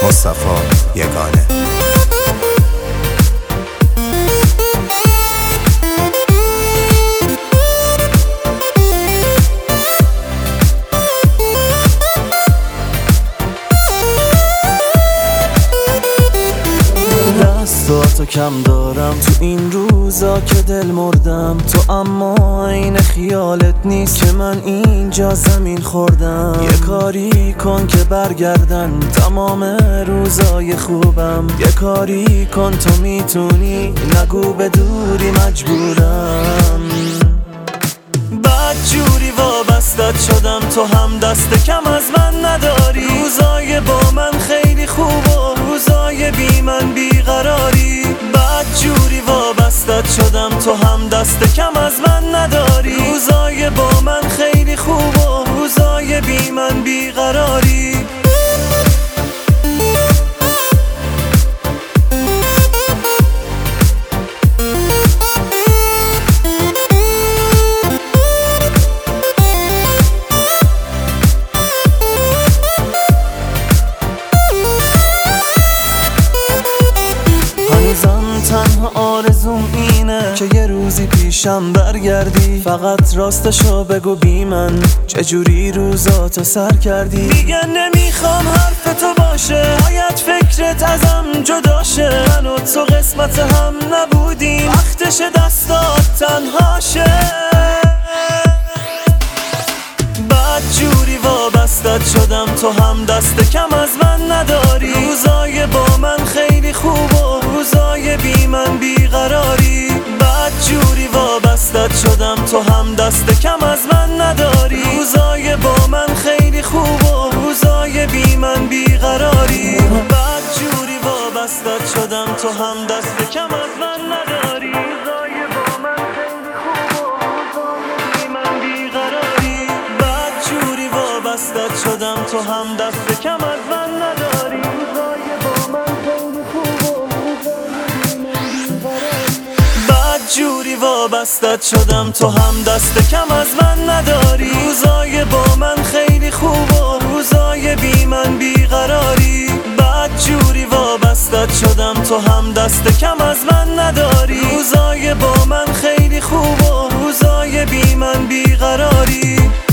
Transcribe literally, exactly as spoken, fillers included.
مصطفی یگانه. دستاتو کم دارم تو این روزا که دل مردم تو، اما این خیالت نیست که من اینجا زمین خوردم. یه کاری کن که برگردن تمام روزای خوبم، یه کاری کن تو میتونی، نگو به دوری مجبورم. بد جوری وابستت شدم تو هم دست کم از من نداری، روزای با من خیلی خوب و روزای بی من بیقراری. بد جوری وابستت شدم تو هم دست کم از من نداری، روزای با من خیلی خوب و روزای بی من بیقراری. تنها آرزوم اینه که یه روزی پیشم برگردی، فقط راستشو بگو بی من چجوری روزاتو سر کردی. دیگه نمیخوام حرف تو باشه، باید فکرت ازم جدا شه. من و تو قسمت هم نبودیم، وقتش دستات تنها شه. بد جوری وابستت شدم تو هم دست کم از من نداری، روزای با من خیلی خوب و روزای بی من بیقراری. بد جوری وابستت شدم تو هم دست کم از من نداری، روزای با من خیلی خوب و روزای بی من بیقراری. بد جوری وابستت شدم تو هم دست کم از من نداری، روزای با من خیلی خوب و روزای بی من بیقراری. بد جوری وابستت شدم تو هم دست کم از من نداری، روزای با من خیلی خوب و بد جوری وابستت شدم تو هم دست کم از من نداری، روزای با من خیلی خوب و روزای بی من بیقراری. بد جوری وابستت شدم تو هم دست کم از من نداری، روزای با من خیلی خوب و روزای بی من بیقراری.